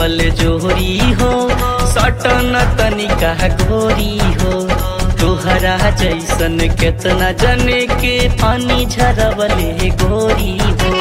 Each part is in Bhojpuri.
बल जोरी हो, सटन तनिका गोरी हो। तोहरा जैसन केतना जने के पानी झरवले गोरी हो।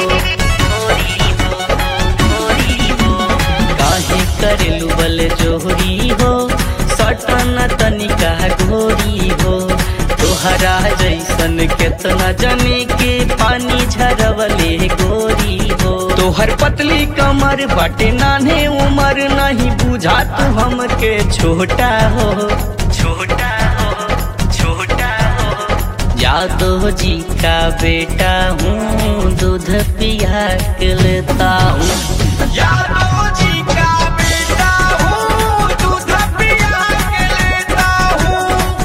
काहे करेलू बल जोरी हो, सटन तनिका गोरी हो। तोहरा जैसन केतना जने के पानी झरवले गोरी हो। तोहर पतली कमर बाटे नान्हे उमर, नहीं बुझा तू हमके छोटा हो, छोटा हो, छोटा हो। यादव जी का बेटा हूँ, दूध पिया के लेता हूँ। यादव जी का बेटा हूँ, दूध पिया के लेता हूँ।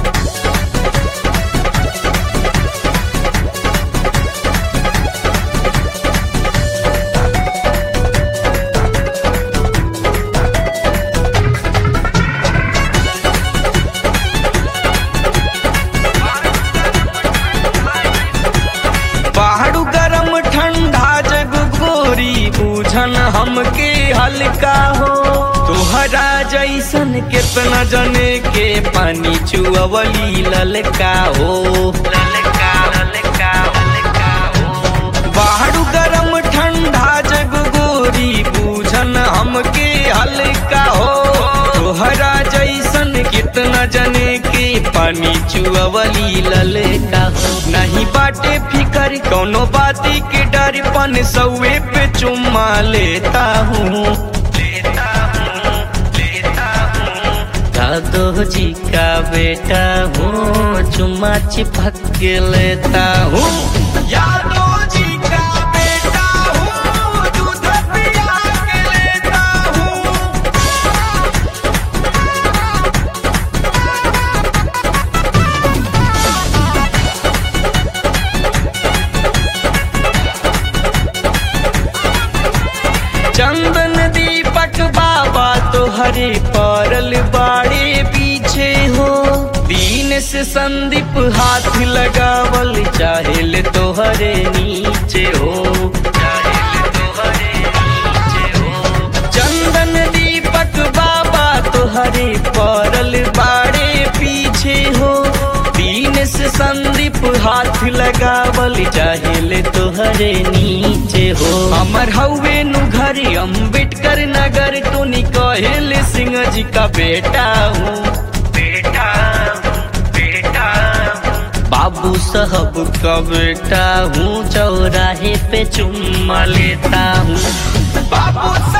पहाड़ू गरम ठंडा जग गोरी, बूझन हमके हल्का हो। तोहरा जैसन केतना जने के पानी चुअवली ललका हो, ललका ललका ललका हो। पहाड़ू गरम ठंडा जग गोरी, बूझन हमके हल्का हो। तोहरा जैसन कितना जने के पानी चुअवली ललका हो। नहीं बाटे फिकर कौनो बाती के डर, पन सौए पे चुम्मा लेता हूँ, लेता हूँ, लेता हूँ। यादव जी का बेटा हूँ, चुम्मा चिपक के लेता हूँ। यादव जी का बेटा हूँ, दूध पिया के लेता हूँ। चंदन दीपक बाबा तोहरे परल बाड़े पीछे हो। दीन से संदीप हाथ लगावल चाहेल तोहरे नीचे हो, चाहेल तोहरे नीचे हो। चंदन दीपक बाबा तोहरे परल बाड़े पीछे हो। दीन से संदीप हाथ लगावल चाहेल तोहरे नीचे हो। हमर हवे नु घर अम्बेडकर नगर, तो निकहेल सिंह जी का बेटा हूँ, बेटा हूँ, बेटा हूँ। बाबू साहब का बेटा हूँ, चौराहे पे चुम्मा लेता हूँ। बाबू